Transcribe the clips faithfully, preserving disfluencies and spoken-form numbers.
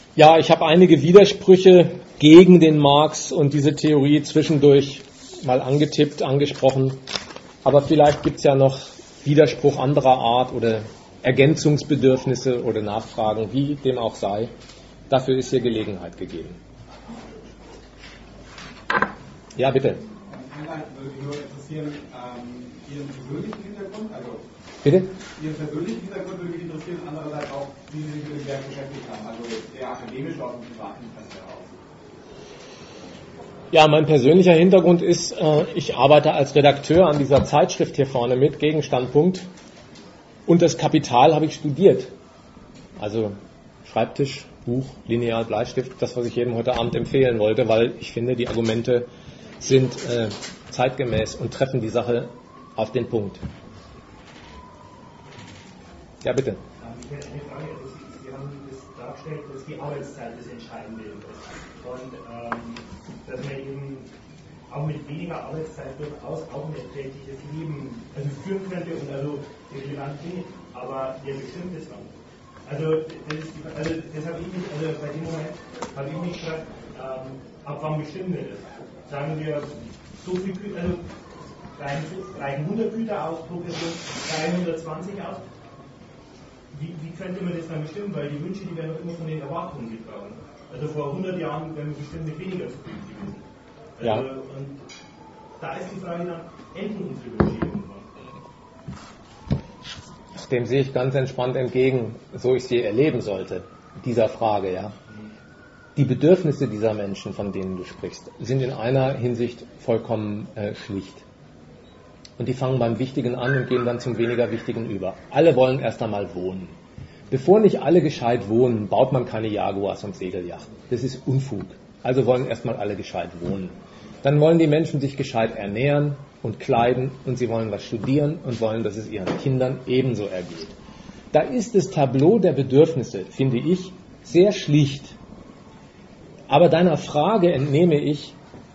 Ja, ich habe einige Widersprüche gegen den Marx und diese Theorie zwischendurch mal angetippt, angesprochen. Aber vielleicht gibt es ja noch Widerspruch anderer Art oder Ergänzungsbedürfnisse oder Nachfragen, wie dem auch sei. Dafür ist hier Gelegenheit gegeben. Ja, bitte. Einmal würde mich nur interessieren, ähm, Ihren persönlichen Hintergrund, also Bitte? Ihren persönlichen Hintergrund würde mich interessieren, andererseits auch, wie Sie sich mit dem Werk beschäftigt haben, also eher akademisch aus dem privaten Interesse heraus. Ja, mein persönlicher Hintergrund ist, äh, ich arbeite als Redakteur an dieser Zeitschrift hier vorne mit, Gegenstandpunkt. Und das Kapital habe ich studiert. Also Schreibtisch, Buch, Lineal, Bleistift, das, was ich jedem heute Abend empfehlen wollte, weil ich finde, die Argumente sind äh, zeitgemäß und treffen die Sache auf den Punkt. Ja, bitte. Ich hätte eine Frage. Also Sie, Sie haben das dargestellt, dass die Arbeitszeit das Entscheidende ist. Und ähm, dass man eben auch mit weniger Arbeitszeit durchaus auch ein tägliches Leben also führen könnte und also relevant Dinge, aber wer bestimmt es dann? Also das, ist die, also das habe ich mich, also bei dem Moment habe ich mich gefragt, ähm, ab wann bestimmen wir das? Sagen wir so viel Güter, also reichen hundert Güter aus pro Person, dreihundertzwanzig aus? Wie, wie könnte man das dann bestimmen? Weil die Wünsche, die werden doch immer von den Erwartungen getragen. Also vor hundert Jahren wären wir bestimmt mit weniger zufrieden gewesen. Also, ja. Und da ist die Frage dann, enden unsere Wünsche irgendwann? Dem sehe ich ganz entspannt entgegen, so ich sie erleben sollte, dieser Frage, ja. Die Bedürfnisse dieser Menschen, von denen du sprichst, sind in einer Hinsicht vollkommen äh, schlicht. Und die fangen beim Wichtigen an und gehen dann zum weniger Wichtigen über. Alle wollen erst einmal wohnen. Bevor nicht alle gescheit wohnen, baut man keine Jaguars und Segelyachten. Das ist Unfug. Also wollen erstmal alle gescheit wohnen. Dann wollen die Menschen sich gescheit ernähren und kleiden und sie wollen was studieren und wollen, dass es ihren Kindern ebenso ergeht. Da ist das Tableau der Bedürfnisse, finde ich, sehr schlicht. Aber deiner Frage entnehme ich,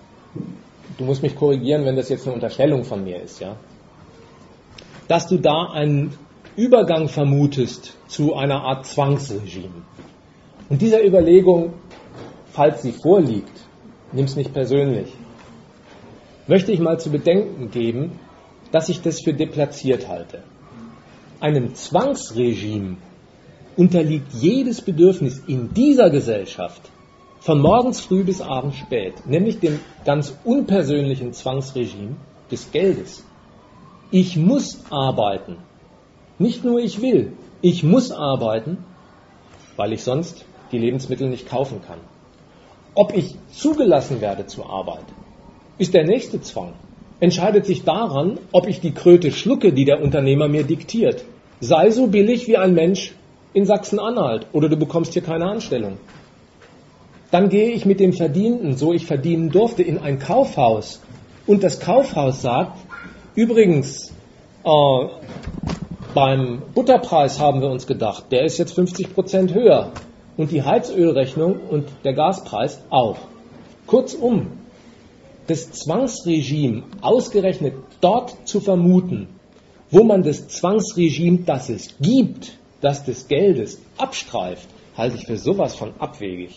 du musst mich korrigieren, wenn das jetzt eine Unterstellung von mir ist, ja, dass du da einen Übergang vermutest zu einer Art Zwangsregime. Und dieser Überlegung, falls sie vorliegt, nimm es nicht persönlich, möchte ich mal zu bedenken geben, dass ich das für deplatziert halte. Einem Zwangsregime unterliegt jedes Bedürfnis in dieser Gesellschaft von morgens früh bis abends spät, nämlich dem ganz unpersönlichen Zwangsregime des Geldes. Ich muss arbeiten. Nicht nur ich will, ich muss arbeiten, weil ich sonst die Lebensmittel nicht kaufen kann. Ob ich zugelassen werde zur Arbeit, ist der nächste Zwang. Entscheidet sich daran, ob ich die Kröte schlucke, die der Unternehmer mir diktiert. Sei so billig wie ein Mensch in Sachsen-Anhalt oder du bekommst hier keine Anstellung. Dann gehe ich mit dem Verdienten, so ich verdienen durfte, in ein Kaufhaus und das Kaufhaus sagt, übrigens, äh, beim Butterpreis haben wir uns gedacht, der ist jetzt fünfzig Prozent höher und die Heizölrechnung und der Gaspreis auch. Kurzum, das Zwangsregime ausgerechnet dort zu vermuten, wo man das Zwangsregime, das es gibt, das des Geldes abstreift, halte ich für sowas von abwegig.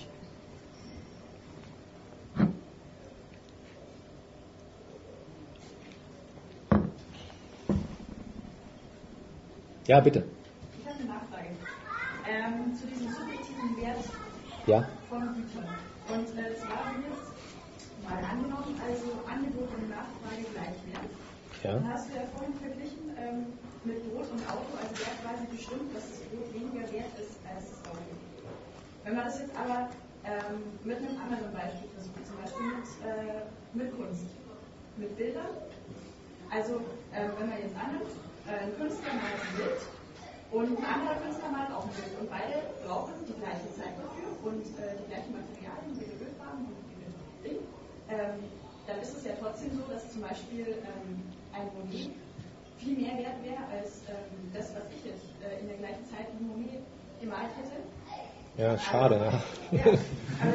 Ja, bitte. Ich habe eine Nachfrage ähm, zu diesem subjektiven Wert ja. von Gütern. Und äh, zwar wird jetzt mal angenommen, also Angebot und Nachfrage gleich wert. Ja. Dann hast du ja vorhin verglichen ähm, mit Brot und Auto, also wer quasi bestimmt, dass das Brot weniger wert ist als das Auto. Wenn man das jetzt aber ähm, mit einem anderen Beispiel versucht, zum Beispiel mit, äh, mit Kunst, mit Bildern, also äh, wenn man jetzt annimmt, ein Künstler malt ein Bild und ein anderer Künstler malt auch ein Bild und beide brauchen die gleiche Zeit dafür und äh, die gleichen Materialien, wie die Ölfarben und wie das Ding, ähm, dann ist es ja trotzdem so, dass zum Beispiel ähm, ein Monet viel mehr wert wäre als ähm, das, was ich jetzt äh, in der gleichen Zeit wie Monet gemalt hätte. Ja, schade, also, ja. ja.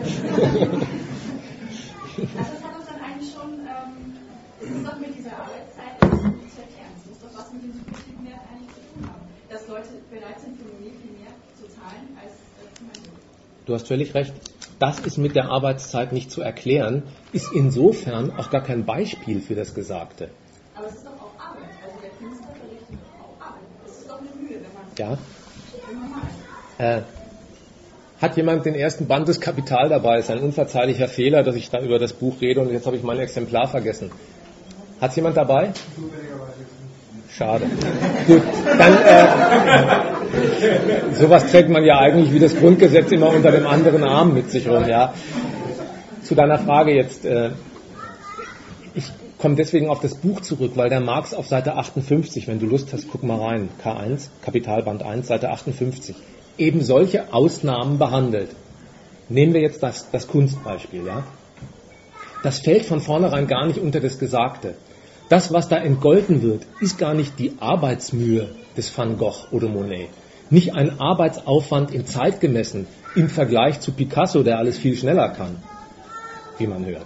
Also das hat uns dann eigentlich schon, ähm, es ist doch mit dieser Arbeitszeit zu erklären. Es muss doch was mit dem subjektiven Wert eigentlich zu tun haben. Dass Leute bereit sind, für Monet viel mehr zu zahlen als äh, für mein Leben. Du hast völlig recht. Das ist mit der Arbeitszeit nicht zu erklären, ist insofern auch gar kein Beispiel für das Gesagte. Aber es ist doch auch Arbeit. Also der Künstler verrichtet auch Arbeit. Es ist doch eine Mühe, wenn man Ja. immer mal. Äh, hat jemand den ersten Band des Kapital dabei? Ist ein unverzeihlicher Fehler, dass ich da über das Buch rede und jetzt habe ich mein Exemplar vergessen. Hat es jemand dabei? Schade. Gut, dann äh, sowas trägt man ja eigentlich wie das Grundgesetz immer unter dem anderen Arm mit sich rum. Ja. Zu deiner Frage jetzt. Äh, ich komme deswegen auf das Buch zurück, weil der Marx auf Seite achtundfünfzig, wenn du Lust hast, guck mal rein, K eins, Kapitalband eins, Seite achtundfünfzig, eben solche Ausnahmen behandelt. Nehmen wir jetzt das, das Kunstbeispiel. Ja. Das fällt von vornherein gar nicht unter das Gesagte. Das, was da entgolten wird, ist gar nicht die Arbeitsmühe des Van Gogh oder Monet. Nicht ein Arbeitsaufwand in Zeit gemessen im Vergleich zu Picasso, der alles viel schneller kann, wie man hört.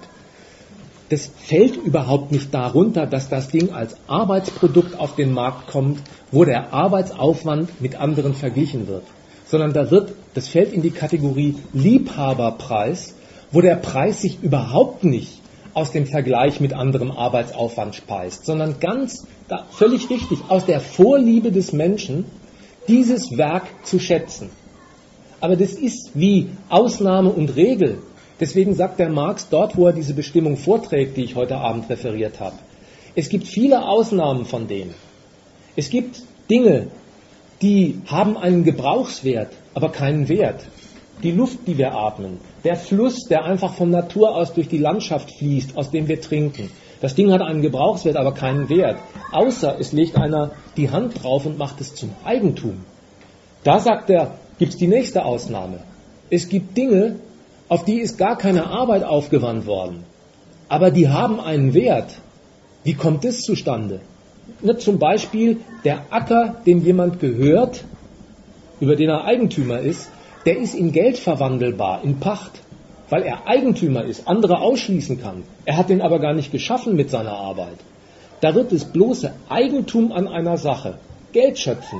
Das fällt überhaupt nicht darunter, dass das Ding als Arbeitsprodukt auf den Markt kommt, wo der Arbeitsaufwand mit anderen verglichen wird. Sondern da wird, das fällt in die Kategorie Liebhaberpreis, wo der Preis sich überhaupt nicht aus dem Vergleich mit anderem Arbeitsaufwand speist, sondern ganz, da, völlig richtig, aus der Vorliebe des Menschen, dieses Werk zu schätzen. Aber das ist wie Ausnahme und Regel. Deswegen sagt der Marx dort, wo er diese Bestimmung vorträgt, die ich heute Abend referiert habe, es gibt viele Ausnahmen von dem. Es gibt Dinge, die haben einen Gebrauchswert, aber keinen Wert. Die Luft, die wir atmen, der Fluss, der einfach von Natur aus durch die Landschaft fließt, aus dem wir trinken. Das Ding hat einen Gebrauchswert, aber keinen Wert. Außer es legt einer die Hand drauf und macht es zum Eigentum. Da sagt er, gibt es die nächste Ausnahme. Es gibt Dinge, auf die ist gar keine Arbeit aufgewandt worden. Aber die haben einen Wert. Wie kommt das zustande? Ne, zum Beispiel der Acker, dem jemand gehört, über den er Eigentümer ist, der ist in Geld verwandelbar, in Pacht, weil er Eigentümer ist, andere ausschließen kann. Er hat den aber gar nicht geschaffen mit seiner Arbeit. Da wird das bloße Eigentum an einer Sache geldschöpfend.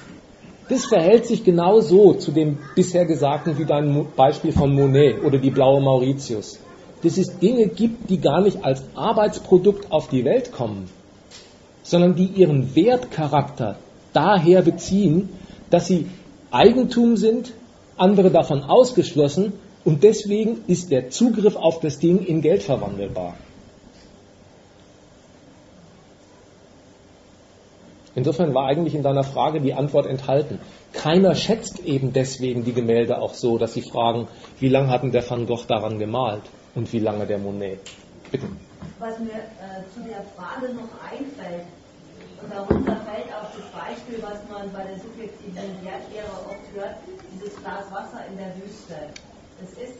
Das verhält sich genau so zu dem bisher Gesagten wie dein Beispiel von Monet oder die blaue Mauritius. Dass es Dinge gibt, die gar nicht als Arbeitsprodukt auf die Welt kommen, sondern die ihren Wertcharakter daher beziehen, dass sie Eigentum sind, andere davon ausgeschlossen und deswegen ist der Zugriff auf das Ding in Geld verwandelbar. Insofern war eigentlich in deiner Frage die Antwort enthalten. Keiner schätzt eben deswegen die Gemälde auch so, dass sie fragen, wie lange hat denn der Van Gogh daran gemalt und wie lange der Monet. Bitte. Was mir äh, zu der Frage noch einfällt, und darunter fällt auch das Beispiel, was man bei der subjektiven Wertlehre oft hört, dieses Glas Wasser in der Wüste. Es ist,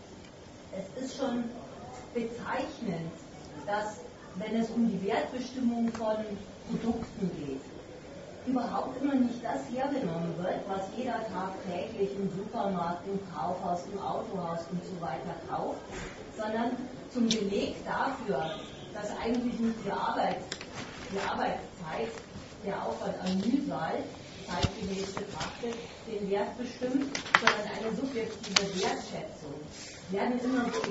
es ist schon bezeichnend, dass, wenn es um die Wertbestimmung von Produkten geht, überhaupt immer nicht das hergenommen wird, was jeder tagtäglich im Supermarkt, im Kaufhaus, im Autohaus und so weiter kauft, sondern zum Beleg dafür, dass eigentlich nicht die Arbeit, die Arbeitszeit, der Aufwand an Mühsal, zeitgemäß betrachtet, den Wert bestimmt, sondern eine subjektive Wertschätzung. Werden immer so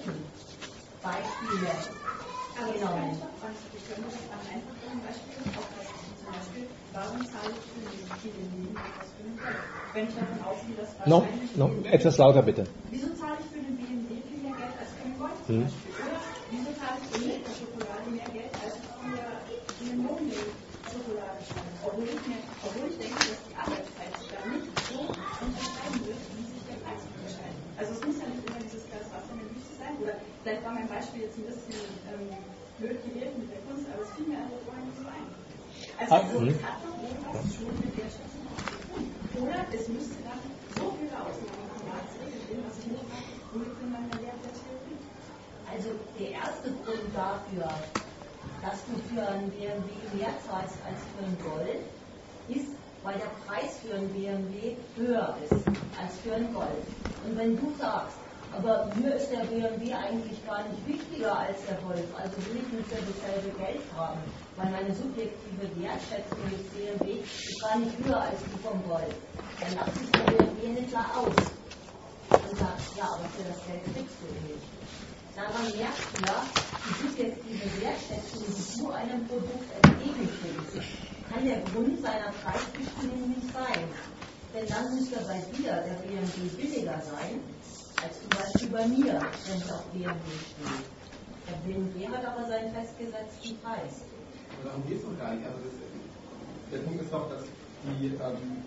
Exoten-Beispiele genommen. Ich könnte das am einfachen Beispiel auffassen. Zum Beispiel, warum zahle ich für dieses viele Leben etwas für den Geld? Wenn ich davon ausgehe, dass No, wahrscheinlich... no, etwas lauter bitte. Wieso zahle ich für den B M W viel mehr Geld als für den Gold zum Hm. Beispiel? Oder wieso zahle ich für die Schokolade mehr Geld als für eine Mondmilch-Schokolade? Obwohl ich, mir, obwohl ich denke, dass die Arbeitszeit sich da nicht so unterscheiden wird, wie sich der Preis unterscheidet. Also es muss ja nicht immer dieses Glas Wasser in der Wüste sein. Oder vielleicht war mein Beispiel jetzt ein bisschen ähm, blöd gewählt mit der Kunst, aber es fiel mir einfach vorher nicht so ein. Also Ah, so, hm. es hat doch irgendwas schon mit Wertschätzung auch zu tun. Oder es müsste dann so viele Ausnahmen vom Marktregel geben, was ich nicht mache, womit in meiner Werttheorie. Also der erste Grund dafür, dass du für ein B M W mehr zahlst als für ein Gold, ist, weil der Preis für ein B M W höher ist als für ein Gold. Und wenn du sagst, aber mir ist der B M W eigentlich gar nicht wichtiger als der Golf, also will ich nicht für dasselbe Geld haben, weil meine subjektive Wertschätzung des B M W ist gar nicht höher als die vom Golf. Dann lacht sich der B M W-Händler aus. dann sagt, ja, aber für das Geld kriegst du nicht. Daran merkst du ja, die subjektive Wertschätzung, die du einem Produkt entgegenbringst, kann der Grund seiner Preisbestimmung nicht sein. Denn dann müsste bei dir der B M W billiger sein, als zum Beispiel bei mir, wenn es auf B M W steht. Der B M W hat aber seinen festgesetzten Preis. Aber darum geht es doch gar nicht. Also das, der Punkt ist doch, dass die, ähm,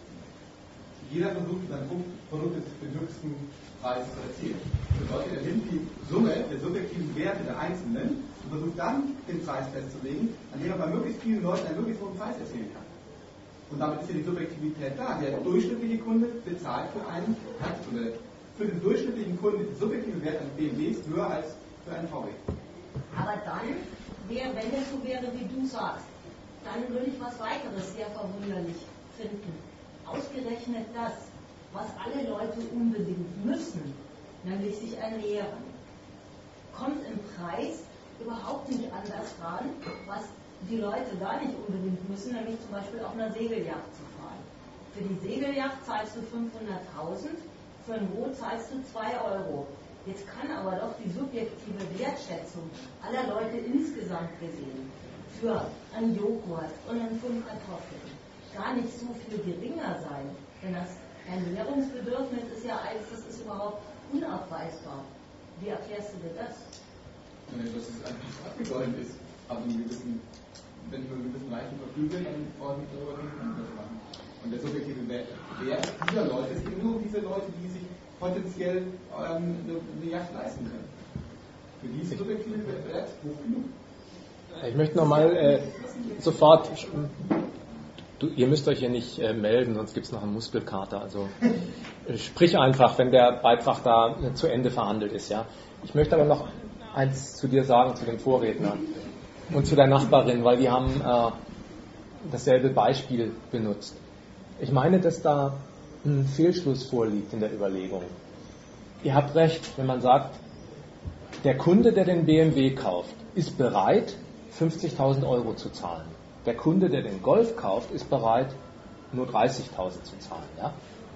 jeder versucht, sein Produkt für den höchsten Preis zu erzielen. Das bedeutet, er nimmt die Summe der subjektiven Werte der Einzelnen und versucht dann, den Preis festzulegen, an dem er bei möglichst vielen Leuten einen möglichst hohen Preis erzielen kann. Und damit ist ja die Subjektivität da. Der durchschnittliche Kunde bezahlt für einen, oder für den durchschnittlichen Kunden die subjektive Wert eines B M Ws höher als für einen V W. Aber dann, wär, wenn es so wäre, wie du sagst, dann würde ich was weiteres sehr verwunderlich finden. Ausgerechnet das, was alle Leute unbedingt müssen, nämlich sich ernähren, kommt im Preis überhaupt nicht an das ran, was die Leute gar nicht unbedingt müssen, nämlich zum Beispiel auf einer Segelyacht zu fahren. Für die Segelyacht zahlst du fünfhunderttausend, für ein Boot zahlst du zwei Euro. Jetzt kann aber doch die subjektive Wertschätzung aller Leute insgesamt gesehen für einen Joghurt und einen Pfund Kartoffeln gar nicht so viel geringer sein. Denn das Ernährungsbedürfnis ist ja eins, das ist überhaupt unabweisbar. Wie erklärst du dir das? Dass es einfach abgegolten ist. Also einen gewissen, wenn ich über einen gewissen Reichen verfüge, dann brauche ich mich darüber nicht zu machen. Und der subjektive Wert dieser Leute ist eben nur diese Leute, die sich potenziell ähm, eine, eine Yacht leisten können. Für die ist der subjektive Wert hoch genug. Ich möchte nochmal äh, sofort, du, ihr müsst euch hier nicht äh, melden, sonst gibt es noch einen Muskelkater. Also äh, sprich einfach, wenn der Beitrag da äh, zu Ende verhandelt ist. Ja. Ich möchte aber noch eins zu dir sagen, zu dem Vorredner und zu der Nachbarin, weil die haben äh, dasselbe Beispiel benutzt. Ich meine, dass da ein Fehlschluss vorliegt in der Überlegung. Ihr habt recht, wenn man sagt, der Kunde, der den B M W kauft, ist bereit, fünfzigtausend Euro zu zahlen. Der Kunde, der den Golf kauft, ist bereit, nur dreißigtausend zu zahlen. Ja?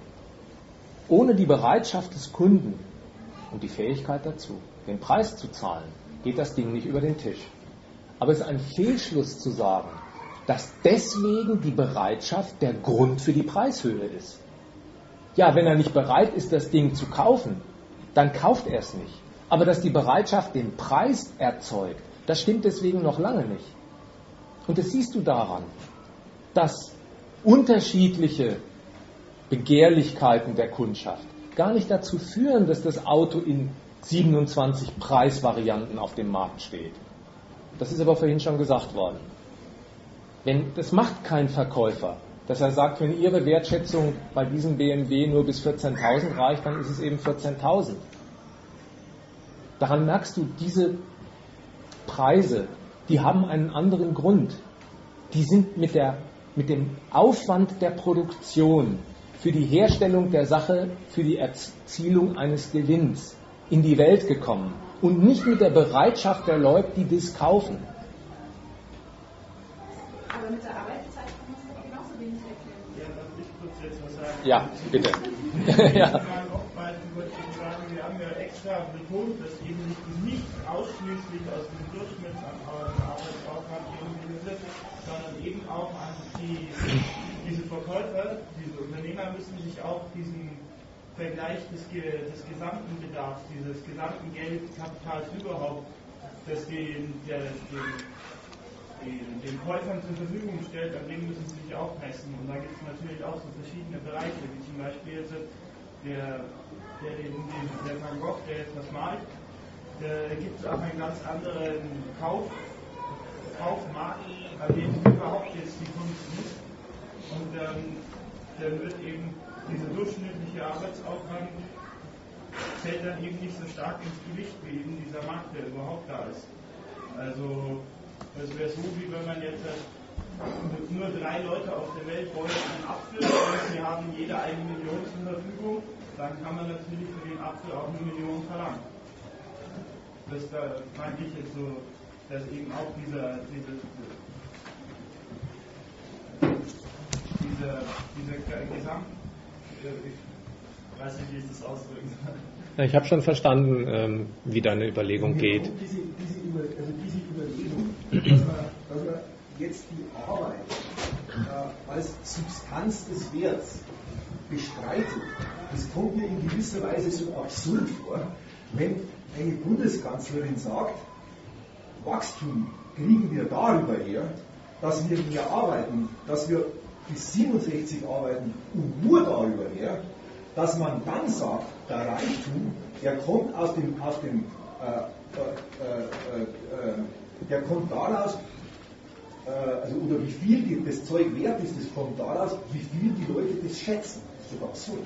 Ohne die Bereitschaft des Kunden und die Fähigkeit dazu, den Preis zu zahlen, geht das Ding nicht über den Tisch. Aber es ist ein Fehlschluss zu sagen, dass deswegen die Bereitschaft der Grund für die Preishöhe ist. Ja, wenn er nicht bereit ist, das Ding zu kaufen, dann kauft er es nicht. Aber dass die Bereitschaft den Preis erzeugt, das stimmt deswegen noch lange nicht. Und das siehst du daran, dass unterschiedliche Begehrlichkeiten der Kundschaft gar nicht dazu führen, dass das Auto in siebenundzwanzig Preisvarianten auf dem Markt steht. Das ist aber vorhin schon gesagt worden. Wenn, das macht kein Verkäufer, dass er sagt, wenn Ihre Wertschätzung bei diesem B M W nur bis vierzehntausend reicht, dann ist es eben vierzehntausend. Daran merkst du, diese Preise, die haben einen anderen Grund. Die sind mit, der, mit dem Aufwand der Produktion für die Herstellung der Sache, für die Erzielung eines Gewinns in die Welt gekommen und nicht mit der Bereitschaft der Leute, die das kaufen. Aber mit der Arbeitszeit kann man es doch genauso wenig erklären. Ja, darf ich kurz jetzt was sagen? Ja, bitte. Ja. Wir haben ja extra betont, dass eben nicht ausschließlich aus dem Durchschnittsarbeitsaufwand irgendwie wird, sondern eben auch an die, diese Verkäufer, diese Unternehmer müssen sich auch diesen Vergleich des, des gesamten Bedarfs, dieses gesamten Geldkapitals überhaupt, das den, der, den, den, den Käufern zur Verfügung stellt, an dem müssen sie sich auch messen. Und da gibt es natürlich auch so verschiedene Bereiche, wie zum Beispiel jetzt der, der, den, den, der Van Gogh, der jetzt was malt, da gibt es auch einen ganz anderen Kauf, Kaufmarkt, bei dem überhaupt jetzt die Kunst ist. Und ähm, dann wird eben dieser durchschnittliche Arbeitsaufwand fällt dann eben nicht so stark ins Gewicht wie eben dieser Markt, der überhaupt da ist. Also das wäre so, wie wenn man jetzt nur drei Leute auf der Welt wollen einen Apfel und sie haben jeder eine Million zur Verfügung, dann kann man natürlich für den Apfel auch eine Million verlangen. Das da meinte ich jetzt so, dass eben auch dieser, diese, dieser, dieser Gesamt, Ich weiß nicht, wie ich das ausdrücken soll. Ich habe schon verstanden, ähm, wie deine Überlegung geht. Diese, diese, Über, also diese Überlegung, dass man, dass man jetzt die Arbeit äh, als Substanz des Werts bestreitet, das kommt mir in gewisser Weise so absurd vor, wenn eine Bundeskanzlerin sagt, Wachstum kriegen wir darüber her, dass wir mehr arbeiten, dass wir bis siebenundsechzig arbeiten und nur darüber her, dass man dann sagt, der Reichtum, der kommt aus dem, aus dem äh, äh, äh, äh, der kommt daraus, äh, also oder wie viel die, das Zeug wert ist, das kommt daraus, wie viel die Leute das schätzen. Das ist doch absurd.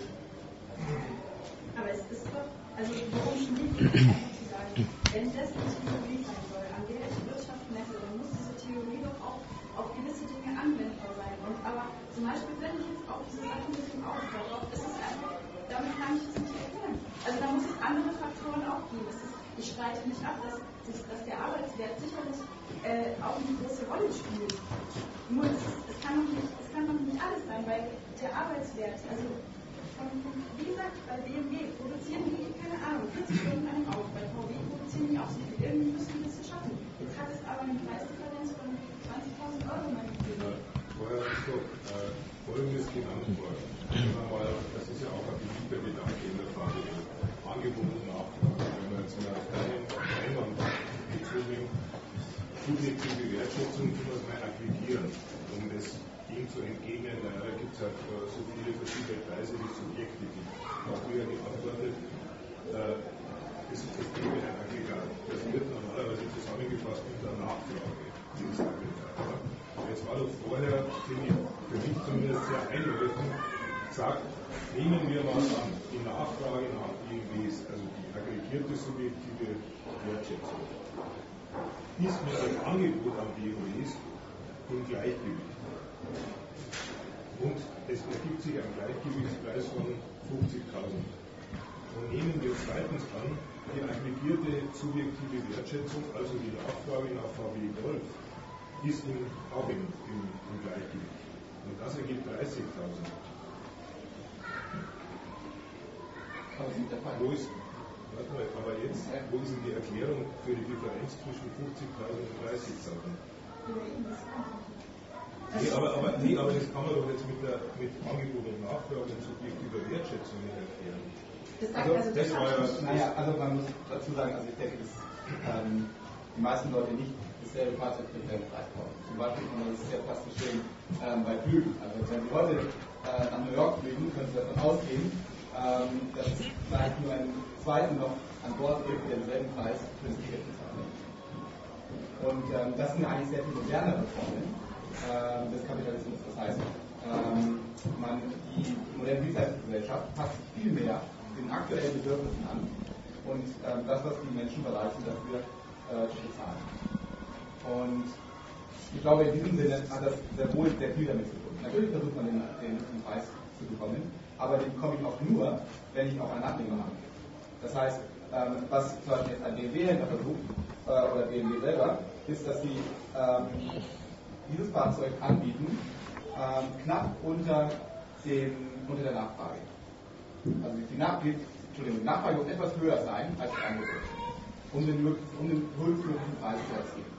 Aber es ist doch, also warum nicht einfach zu sagen, wenn das die Theorie sein soll, an der ich Wirtschaft messe, dann muss diese Theorie doch auch auf gewisse Dinge anwendbar sein. Und aber zum Beispiel, wenn ich jetzt auf diese Sachen mit dem Aufbau, ist es einfach, damit kann ich es nicht erklären. Also da muss es andere Faktoren auch geben. Es ist, ich streite nicht ab, dass, dass der Arbeitswert sicherlich äh, auch eine große Rolle spielt. Nur es, ist, es, kann doch nicht, es kann doch nicht alles sein, weil der Arbeitswert, also von, von, wie gesagt, bei B M W produzieren die, keine Ahnung, vierzig Stunden an dem Auto, bei V W produzieren die auch so viel. Irgendwie müssen die das schaffen. Jetzt hat es aber eine Preisdifferenz von zwanzigtausend Euro meinetwegen. Vorher ist doch äh, Folgendes genannt worden. Mal, das ist ja auch ein beliebter Gedanke in der Frage Angebot und Nachfrage. Wenn man jetzt mal einen Einwand bezogen, subjektive Wertschätzung, tun wir es mal aggregieren, um das ihm zu entgegnen. Leider gibt es halt äh, so viele verschiedene Preise, wie Subjekte gibt. Auch wieder geantwortet, äh, das ist das Thema ein Aggregat. Das wird normalerweise zusammengefasst mit der Nachfrage dieses Aggregat. Jetzt war doch vorher, finde ich, für mich zumindest sehr einleuchtend gesagt, nehmen wir mal an, die Nachfrage nach B M Ws, also die aggregierte subjektive Wertschätzung, ist mit dem Angebot an B M Ws im Gleichgewicht. Und es ergibt sich ein Gleichgewichtspreis von fünfzigtausend. Und nehmen wir zweitens an, die aggregierte subjektive Wertschätzung, also die Nachfrage nach V W Golf, ist in, auch im, im, im Gleichgewicht. Und das ergibt dreißigtausend. Wo ist, warte mal, aber jetzt, wo ist denn die Erklärung für die Differenz zwischen fünfzigtausend und dreißigtausend? Nee, aber, aber, nee, aber das kann man doch jetzt mit, der, mit Angebot und Nachfrage und subjektiver Wertschätzung nicht erklären. Also, das war ja, naja, also man muss dazu sagen, also ich denke, dass ähm, die meisten Leute nicht dasselbe Fahrzeug für denselben Preis kaufen. Zum Beispiel kann man das sehr plastisch sehen ähm, bei Flügen. Also wenn Sie heute äh, nach New York fliegen, können Sie davon ausgehen, ähm, dass es vielleicht nur einen zweiten noch an Bord gibt, der denselben Preis für das Ticket bezahlt. Und ähm, das sind eigentlich sehr viel modernere Formen ähm, des Kapitalismus. Das heißt, ähm, man, die moderne Dienstleistungsgesellschaft passt sich viel mehr den aktuellen Bedürfnissen an und ähm, das, was die Menschen bereit sind, dafür äh, zu bezahlen. Und ich glaube, in diesem Sinne hat das sehr wohl sehr viel damit zu tun. Natürlich versucht man den, den, den Preis zu bekommen, aber den bekomme ich auch nur, wenn ich auch einen Abnehmer habe. Das heißt, ähm, was zum Beispiel jetzt ein B M W-Händler versucht, äh, oder B M W selber, ist, dass sie ähm, dieses Fahrzeug anbieten, ähm, knapp unter, den, unter der Nachfrage. Also die, Nach die, Entschuldigung, die Nachfrage muss etwas höher sein als das Angebot, um den, um den höchstmöglichen Preis zu erzielen.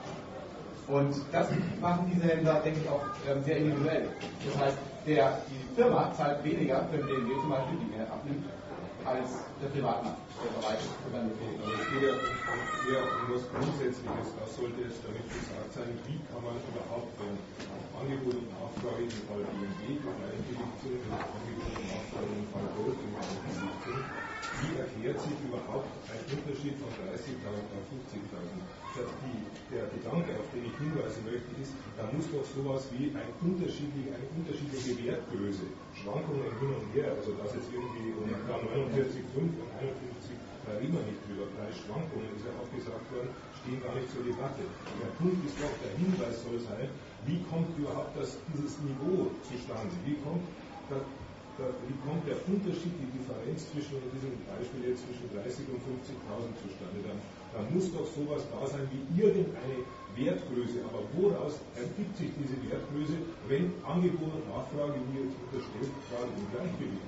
Und das machen diese Händler, denke ich, auch ähm, sehr individuell. Das heißt, der, die Firma zahlt weniger für den B M W zum Beispiel, die er abnimmt, als der Privatmann, der bereit ist, für seine Befähigung. Aber es geht ja um was Grundsätzliches, was sollte jetzt damit gesagt sein, wie kann man überhaupt, wenn Angebot und Nachfrage im Fall B M W gleichgewicht sind, wenn Angebot und Nachfrage im Fall Golf im Gleichgewicht sind, wie erklärt sich überhaupt ein Unterschied von dreißigtausend auf fünfzigtausend? Der Gedanke, auf den ich hinweisen möchte, ist, da muss doch sowas wie ein unterschiedliche, eine unterschiedliche Wertgröße, Schwankungen hin und her, also dass jetzt irgendwie um neunundvierzig Komma fünf und einundfünfzig, da reden wir nicht drüber, Preisschwankungen, ist ja auch gesagt worden, stehen gar nicht zur Debatte. Der Punkt ist doch, der Hinweis soll sein, wie kommt überhaupt das, dieses Niveau zustande? Wie kommt, da, da, wie kommt der Unterschied, die Differenz zwischen, in diesem Beispiel jetzt zwischen dreißig und fünfzigtausend zustande? Dann, da muss doch sowas da sein wie irgendeine Wertgröße. Aber woraus ergibt sich diese Wertgröße, wenn Angebot und Nachfrage, wie jetzt unterstellt, gerade im Gleichgewicht ist?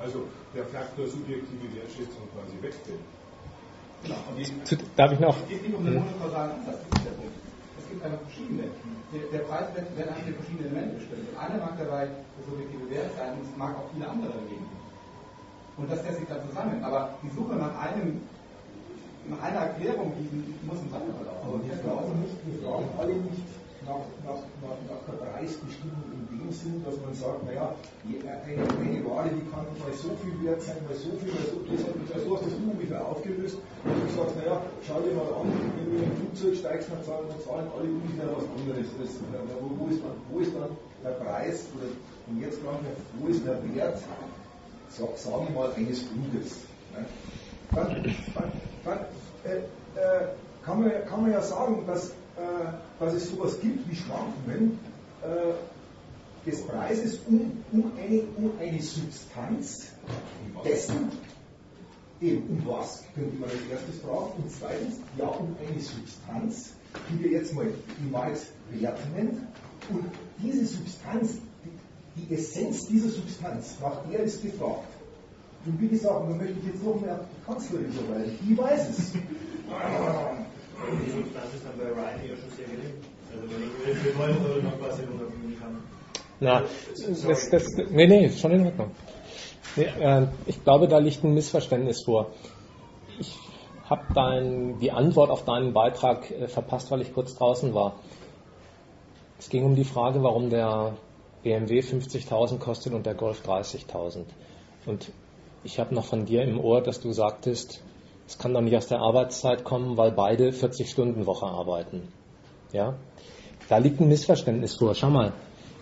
Also der Faktor subjektive Wertschätzung quasi wegfällt. Genau. Und Zu, darf ich noch? Es geht nicht um den monokausalen Ansatz, das ist der Punkt. Es gibt einfach verschiedene. Der, der Preis wird, wird einfach durch verschiedene Elemente bestimmt. Und einer mag dabei der subjektive Wert sein und es mag auch viele andere geben. Und das setzt sich dann zusammen. Aber die Suche nach einem, nach einer Erklärung, die, die muss im Sande verlaufen. Aber wir fragen, nicht, wir fragen alle nicht nach, nach, nach, nach der Preisbestimmung in dem Sinn, dass man sagt, naja, eine, eine Ware, die kann mal so viel wert sein, mal so viel, mal so viel. So hast du das ungefähr aufgelöst. Und du sagst, naja, schau dir mal an, wenn du in ein Flugzeug steigst, dann zahlen, dann zahlen alle ungefähr was anderes. Das, wo, wo, ist dann, wo ist dann der Preis, oder und jetzt fragen wir, wo ist der Wert, sag, sagen wir mal, eines Fluges. Ne? Dann, dann, dann äh, äh, kann, man, kann man ja sagen, dass, äh, dass es sowas gibt wie Schwankungen äh, des Preises um, um, eine, um eine Substanz dessen, eben um was, könnte man als erstes fragen, und zweitens, ja, um eine Substanz, die wir jetzt mal die Wahrheit Wert nennen, und diese Substanz, die, die Essenz dieser Substanz, nach der ist gefragt. Und wie gesagt, da möchte ich jetzt noch mehr die Kanzlerin verweisen, die weiß es. Die Substanz ist dann bei Ryan ja schon sehr gering. Also wenn ich wir wollen oder noch was hinunterfügen kann. Na, das, das, nee, nee, ist schon in Ordnung. Nee, äh, ich glaube, da liegt ein Missverständnis vor. Ich habe dein, die Antwort auf deinen Beitrag äh, verpasst, weil ich kurz draußen war. Es ging um die Frage, warum der B M W fünfzigtausend kostet und der Golf dreißigtausend. Und ich habe noch von dir im Ohr, dass du sagtest, es kann doch nicht aus der Arbeitszeit kommen, weil beide vierzig-Stunden-Woche arbeiten. Ja? Da liegt ein Missverständnis vor. Schau mal,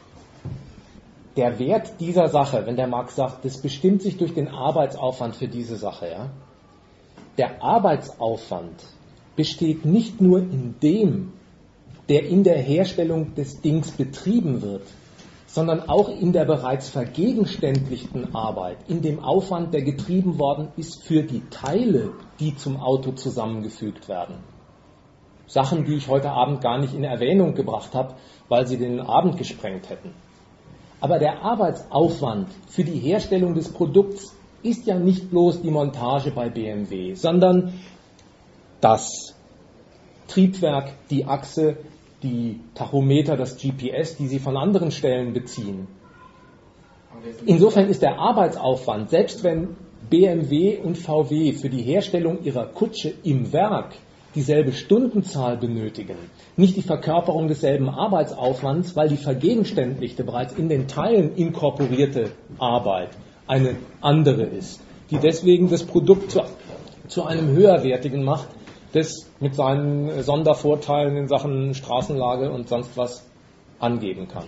der Wert dieser Sache, wenn der Marx sagt, das bestimmt sich durch den Arbeitsaufwand für diese Sache. Ja? Der Arbeitsaufwand besteht nicht nur in dem, der in der Herstellung des Dings betrieben wird, sondern auch in der bereits vergegenständlichten Arbeit, in dem Aufwand, der getrieben worden ist für die Teile, die zum Auto zusammengefügt werden. Sachen, die ich heute Abend gar nicht in Erwähnung gebracht habe, weil sie den Abend gesprengt hätten. Aber der Arbeitsaufwand für die Herstellung des Produkts ist ja nicht bloß die Montage bei B M W, sondern das Triebwerk, die Achse, die Tachometer, das G P S, die sie von anderen Stellen beziehen. Insofern ist der Arbeitsaufwand, selbst wenn B M W und V W für die Herstellung ihrer Kutsche im Werk dieselbe Stundenzahl benötigen, nicht die Verkörperung desselben Arbeitsaufwands, weil die vergegenständlichte, bereits in den Teilen inkorporierte Arbeit eine andere ist, die deswegen das Produkt zu, zu einem höherwertigen macht, das mit seinen Sondervorteilen in Sachen Straßenlage und sonst was angeben kann.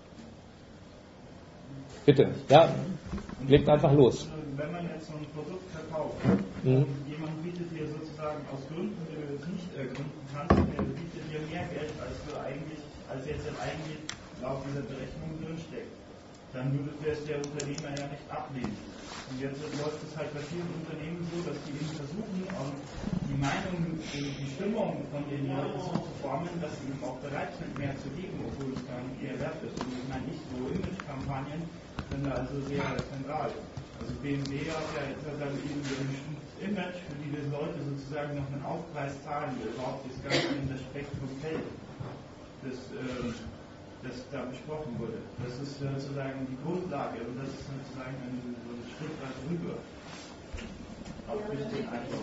Bitte, ja, legt einfach los. Wenn man jetzt so ein Produkt verkauft, mhm. und jemand bietet dir sozusagen aus Gründen, die du jetzt nicht ergründen kannst, der bietet dir mehr Geld, als du eigentlich, als jetzt eigentlich laut dieser Berechnung drinsteckt, dann würde es der Unternehmer ja nicht ablehnen. Und jetzt läuft es halt bei vielen Unternehmen so, dass die eben versuchen, die Meinung, die Stimmung von den Leuten so zu formen, dass sie eben auch bereit sind, mehr zu geben, obwohl es gar nicht ihr wert ist. Und ich meine nicht so Image-Kampagnen, sind da also sehr zentral. Also B M W hat ja jetzt dann eben ein bestimmtes Image, für die die Leute sozusagen noch einen Aufpreis zahlen, der überhaupt das Ganze in das Spektrum fällt, das, äh, das da besprochen wurde. Das ist sozusagen die Grundlage und das ist sozusagen ein, so ein Schritt weit rüber. Auch durch den Eindruck.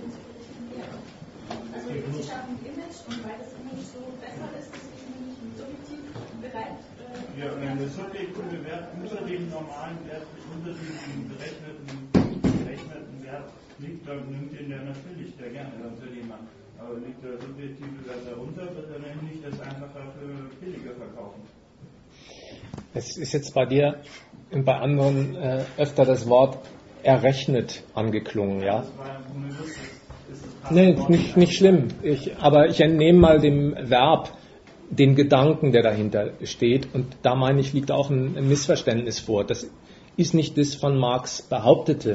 Also sie schaffen ein Image und weil das Image so besser ist, ist es nämlich subjektiv bereit. Äh, ja, wenn der subjektive Wert unter dem normalen Wert, unter dem berechneten, berechneten Wert liegt, dann nimmt den der natürlich sehr gerne, der Unternehmer. Aber liegt der subjektive Wert darunter, wird er nämlich das einfach dafür billiger verkaufen. Es ist jetzt bei dir und bei anderen äh, öfter das Wort errechnet angeklungen, ja? Das war ja unbewusst. Nee, nicht, nicht schlimm. Ich, aber ich entnehme mal dem Verb den Gedanken, der dahinter steht. Und da meine ich, liegt auch ein, ein Missverständnis vor. Das ist nicht das von Marx behauptete.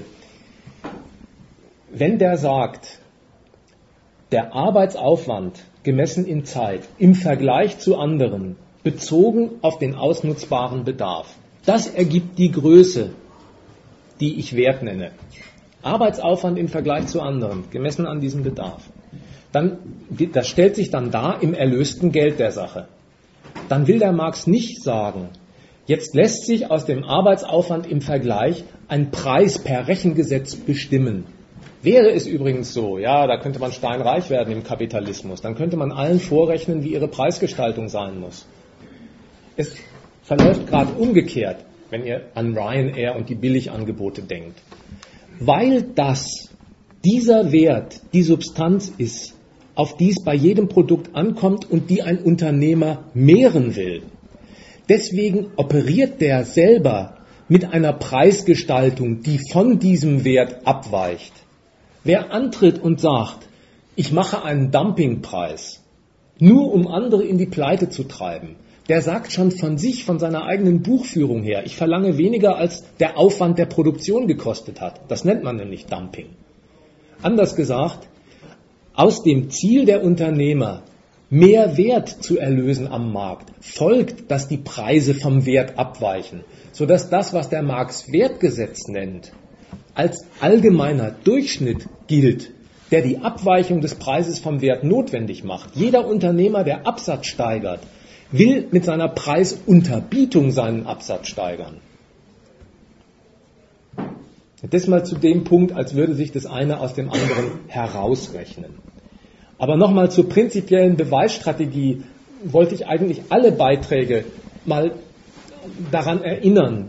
Wenn der sagt, der Arbeitsaufwand gemessen in Zeit im Vergleich zu anderen, bezogen auf den ausnutzbaren Bedarf, das ergibt die Größe die ich Wert nenne, Arbeitsaufwand im Vergleich zu anderen, gemessen an diesem Bedarf, dann, das stellt sich dann dar im erlösten Geld der Sache. Dann will der Marx nicht sagen, jetzt lässt sich aus dem Arbeitsaufwand im Vergleich ein Preis per Rechengesetz bestimmen. Wäre es übrigens so, ja, da könnte man steinreich werden im Kapitalismus, dann könnte man allen vorrechnen, wie ihre Preisgestaltung sein muss. Es verläuft gerade umgekehrt, wenn ihr an Ryanair und die Billigangebote denkt. Weil das, dieser Wert, die Substanz ist, auf die es bei jedem Produkt ankommt und die ein Unternehmer mehren will. Deswegen operiert der selber mit einer Preisgestaltung, die von diesem Wert abweicht. Wer antritt und sagt, ich mache einen Dumpingpreis, nur um andere in die Pleite zu treiben, der sagt schon von sich, von seiner eigenen Buchführung her, ich verlange weniger, als der Aufwand der Produktion gekostet hat. Das nennt man nämlich Dumping. Anders gesagt, aus dem Ziel der Unternehmer, mehr Wert zu erlösen am Markt, folgt, dass die Preise vom Wert abweichen, sodass das, was der Marx Wertgesetz nennt, als allgemeiner Durchschnitt gilt, der die Abweichung des Preises vom Wert notwendig macht. Jeder Unternehmer, der Absatz steigert, will mit seiner Preisunterbietung seinen Absatz steigern. Das mal zu dem Punkt, als würde sich das eine aus dem anderen herausrechnen. Aber nochmal zur prinzipiellen Beweisstrategie wollte ich eigentlich alle Beiträge mal daran erinnern,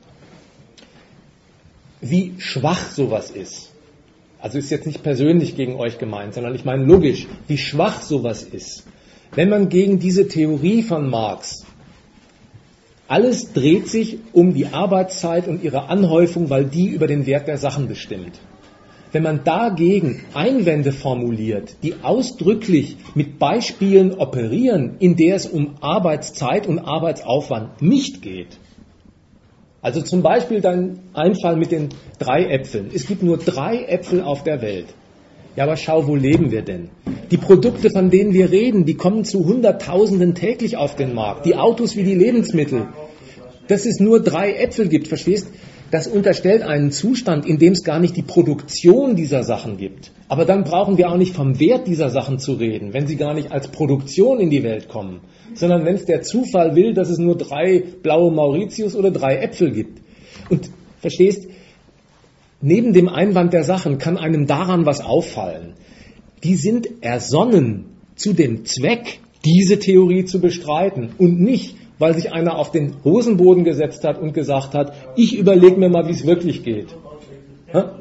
wie schwach sowas ist. Also ist jetzt nicht persönlich gegen euch gemeint, sondern ich meine logisch, wie schwach sowas ist. Wenn man gegen diese Theorie von Marx, alles dreht sich um die Arbeitszeit und ihre Anhäufung, weil die über den Wert der Sachen bestimmt. Wenn man dagegen Einwände formuliert, die ausdrücklich mit Beispielen operieren, in der es um Arbeitszeit und Arbeitsaufwand nicht geht, also zum Beispiel dein Einfall mit den drei Äpfeln. Es gibt nur drei Äpfel auf der Welt. Ja, aber schau, wo leben wir denn? Die Produkte, von denen wir reden, die kommen zu Hunderttausenden täglich auf den Markt. Die Autos wie die Lebensmittel. Dass es nur drei Äpfel gibt, verstehst? Das unterstellt einen Zustand, in dem es gar nicht die Produktion dieser Sachen gibt. Aber dann brauchen wir auch nicht vom Wert dieser Sachen zu reden, wenn sie gar nicht als Produktion in die Welt kommen, sondern wenn es der Zufall will, dass es nur drei blaue Mauritius oder drei Äpfel gibt. Und verstehst, neben dem Einwand der Sachen kann einem daran was auffallen. Die sind ersonnen zu dem Zweck, diese Theorie zu bestreiten und nicht, weil sich einer auf den Hosenboden gesetzt hat und gesagt hat, ich überlege mir mal, wie es wirklich geht. Ha?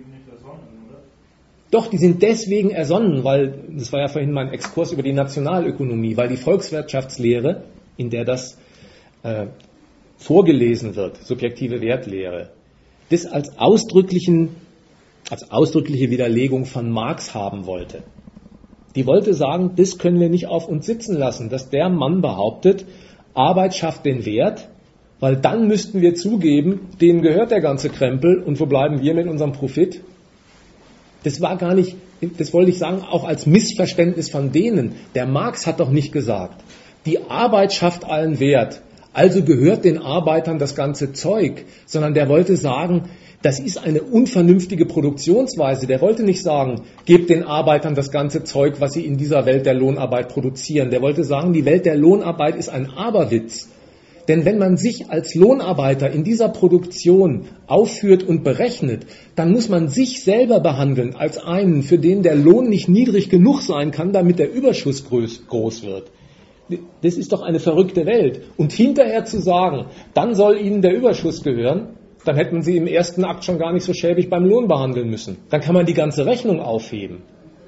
Doch, die sind deswegen ersonnen, weil, das war ja vorhin mein Exkurs über die Nationalökonomie, weil die Volkswirtschaftslehre, in der das äh, vorgelesen wird, subjektive Wertlehre, das als ausdrücklichen, als ausdrückliche Widerlegung von Marx haben wollte. Die wollte sagen, das können wir nicht auf uns sitzen lassen, dass der Mann behauptet, Arbeit schafft den Wert, weil dann müssten wir zugeben, denen gehört der ganze Krempel und wo bleiben wir mit unserem Profit? Das war gar nicht, das wollte ich sagen, auch als Missverständnis von denen. Der Marx hat doch nicht gesagt, die Arbeit schafft allen Wert, also gehört den Arbeitern das ganze Zeug, sondern der wollte sagen, das ist eine unvernünftige Produktionsweise. Der wollte nicht sagen, gebt den Arbeitern das ganze Zeug, was sie in dieser Welt der Lohnarbeit produzieren. Der wollte sagen, die Welt der Lohnarbeit ist ein Aberwitz. Denn wenn man sich als Lohnarbeiter in dieser Produktion aufführt und berechnet, dann muss man sich selber behandeln als einen, für den der Lohn nicht niedrig genug sein kann, damit der Überschuss groß wird. Das ist doch eine verrückte Welt. Und hinterher zu sagen, dann soll ihnen der Überschuss gehören, dann hätten sie im ersten Akt schon gar nicht so schäbig beim Lohn behandeln müssen. Dann kann man die ganze Rechnung aufheben.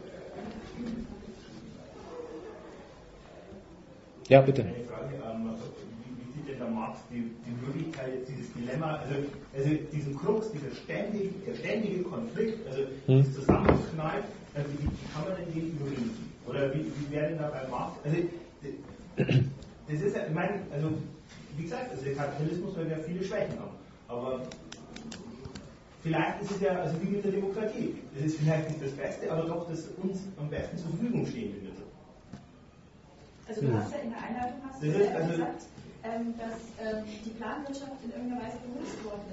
Ja, bitte. Eine Frage, ähm, wie, wie sieht denn der Marx die, die Möglichkeit, jetzt dieses Dilemma, also, also diesen Krux, dieser ständige, der ständige Konflikt, also hm. dieses Zusammenknallt, also wie, wie kann man denn den überwinden? Oder wie, wie wäre denn da bei Marx? Also, das ist ja, ich meine, also, wie gesagt, also der Kapitalismus wird ja viele Schwächen haben. Aber vielleicht ist es ja, also wie mit der Demokratie, das ist vielleicht nicht das Beste, aber doch das uns am besten zur Verfügung stehende Mittel. Also du hast ja in der Einleitung hast du ja also gesagt, ähm, dass ähm, die Planwirtschaft in irgendeiner Weise benutzt worden ist.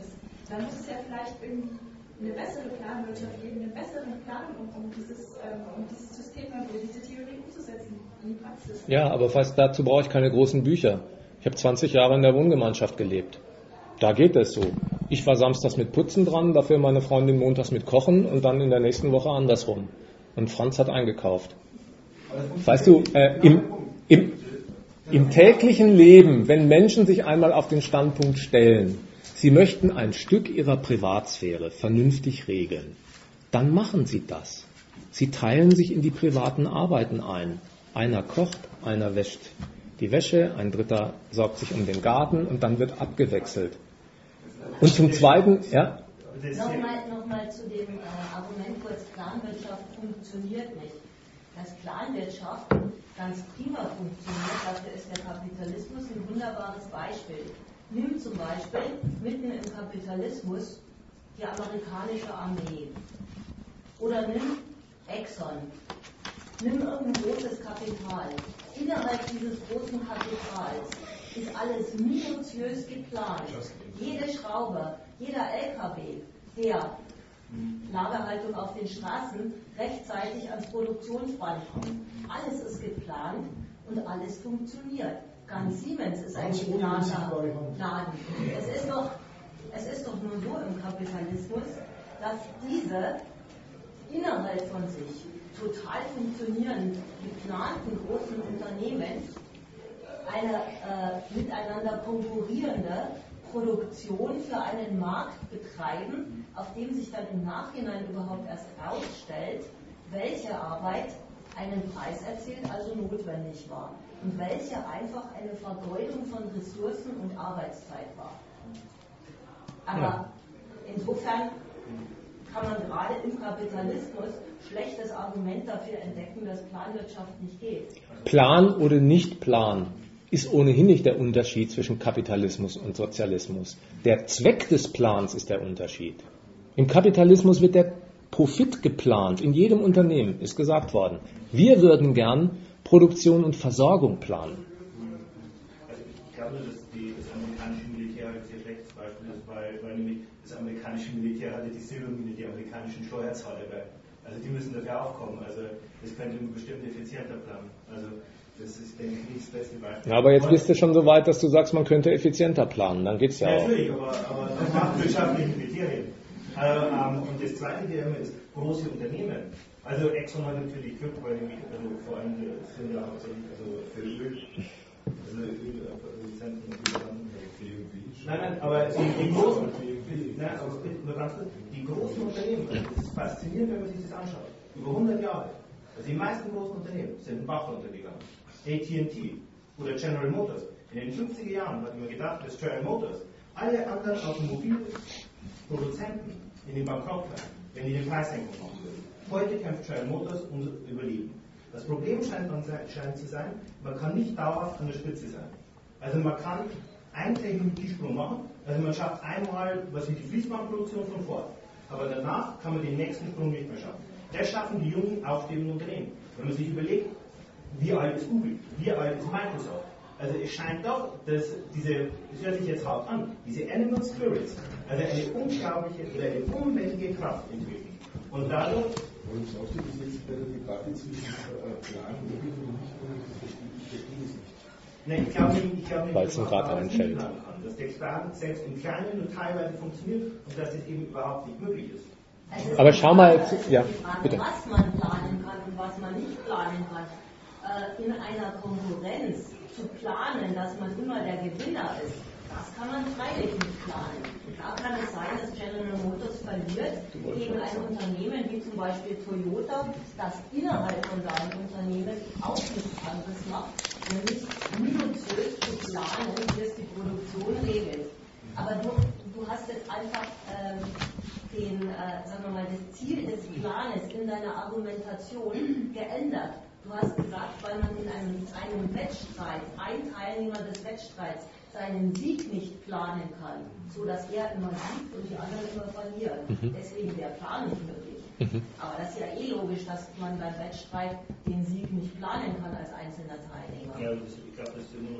dann muss es ja vielleicht irgendwie eine bessere Planwirtschaft geben, einen besseren Plan, um, um, dieses, ähm, um dieses System, diese Theorie umzusetzen in die Praxis. Ja, aber fast dazu brauche ich keine großen Bücher. Ich habe zwanzig Jahre in der Wohngemeinschaft gelebt. Da geht es so. Ich war samstags mit Putzen dran, dafür meine Freundin montags mit Kochen und dann in der nächsten Woche andersrum. Und Franz hat eingekauft. Weißt du, äh, im, im, im täglichen Leben, wenn Menschen sich einmal auf den Standpunkt stellen, sie möchten ein Stück ihrer Privatsphäre vernünftig regeln, dann machen sie das. Sie teilen sich in die privaten Arbeiten ein. Einer kocht, einer wäscht die Wäsche, ein Dritter sorgt sich um den Garten und dann wird abgewechselt. Und zum Zweiten, ja? Nochmal, nochmal zu dem äh, Argument kurz, Planwirtschaft funktioniert nicht. Dass Planwirtschaft ganz prima funktioniert, dafür ist der Kapitalismus ein wunderbares Beispiel. Nimm zum Beispiel mitten im Kapitalismus die amerikanische Armee. Oder nimm Exxon. Nimm irgendein großes Kapital. Innerhalb dieses großen Kapitals ist alles minutiös geplant. Jede Schraube, jeder L K W, der Lagerhaltung auf den Straßen rechtzeitig ans Produktionsband kommt. Alles ist geplant und alles funktioniert. Ganz Siemens ist ein geplanter Laden. Es ist doch, es ist doch nur so im Kapitalismus, dass diese innerhalb von sich total funktionierend geplanten großen Unternehmen eine äh, miteinander konkurrierende Produktion für einen Markt betreiben, auf dem sich dann im Nachhinein überhaupt erst herausstellt, welche Arbeit einen Preis erzielt, also notwendig war, und welche einfach eine Vergeudung von Ressourcen und Arbeitszeit war. Aber ja. Insofern kann man gerade im Kapitalismus schlechtes Argument dafür entdecken, dass Planwirtschaft nicht geht. Plan oder nicht Plan ist ohnehin nicht der Unterschied zwischen Kapitalismus und Sozialismus. Der Zweck des Plans ist der Unterschied. Im Kapitalismus wird der Profit geplant, in jedem Unternehmen, ist gesagt worden. Wir würden gern Produktion und Versorgung planen. Also ich glaube, dass die, das amerikanische Militär ein sehr schlechtes Beispiel ist, weil, weil nämlich das amerikanische Militär hatte die Silbermine, die amerikanischen Steuerzahler dabei. Also die müssen dafür aufkommen. Also das könnte man bestimmt effizienter planen. Also das ist, denke ich, nicht das beste Beispiel. Ja, aber jetzt bist du schon so weit, dass du sagst, man könnte effizienter planen. Dann geht's ja, ja auch. Natürlich, aber, aber das macht wirtschaftliche Kriterien. Äh, ähm, und das zweite Thema ist große Unternehmen. Also Exxon hat natürlich Glück, weil nämlich also vor allem sind ja hauptsächlich also für Öl, also Ölproduzenten und Nein, nein, aber die, die großen, nein, aber nur ganz kurz, die großen Unternehmen, also das ist faszinierend, wenn man sich das anschaut. Über hundert Jahre. Also die meisten großen Unternehmen sind den Bach runtergegangen. A T and T oder General Motors. In den fünfziger Jahren hat man gedacht, dass General Motors alle anderen Automobilproduzenten in den Bankrott bleiben, wenn die den Preissenkung machen würden. Heute kämpft General Motors ums Überleben. Das Problem scheint, scheint zu sein, man kann nicht dauerhaft an der Spitze sein. Also man kann einen Technologiesprung machen, also man schafft einmal, was wie die Fließbandproduktion von Ford, aber danach kann man den nächsten Sprung nicht mehr schaffen. Das schaffen die jungen, aufstrebenden Unternehmen. Wenn man sich überlegt, wie alt ist Google, wie alt ist Microsoft, also es scheint doch, dass diese, es hört sich jetzt hart an, diese Animal Spirits, also eine unglaubliche oder eine unbändige Kraft entwickeln. Und dadurch... Und ich glaube, das ist jetzt bei der Debatte zwischen Plan und Logik und nicht, ich verstehe es nicht. Nein, ich glaube nicht, ich glaube nicht, weil es ihm gerade einfällt. Kann, dass der Plan selbst im Kleinen nur teilweise funktioniert und dass es eben überhaupt nicht möglich ist. Also aber schau mal, ja, Frage, bitte. Was man planen kann und was man nicht planen kann. Äh, in einer Konkurrenz zu planen, dass man immer der Gewinner ist, das kann man freilich nicht planen. Da kann es sein, dass General Motors verliert gegen ein Unternehmen wie zum Beispiel Toyota, das innerhalb von seinem Unternehmen auch nichts anderes macht, nämlich minutiös zu planen, wie es die Produktion regelt. Aber du, du hast jetzt einfach ähm, den, äh, sagen wir mal, das Ziel des Planes in deiner Argumentation geändert. Du hast gesagt, weil man in einem, einem Wettstreit, ein Teilnehmer des Wettstreits, seinen Sieg nicht planen kann, so dass er immer siegt und die anderen immer verlieren. Mhm. Deswegen der Plan nicht möglich. Mhm. Aber das ist ja eh logisch, dass man beim Wettstreit den Sieg nicht planen kann als einzelner Teilnehmer. Ja, das, ich glaube, das ist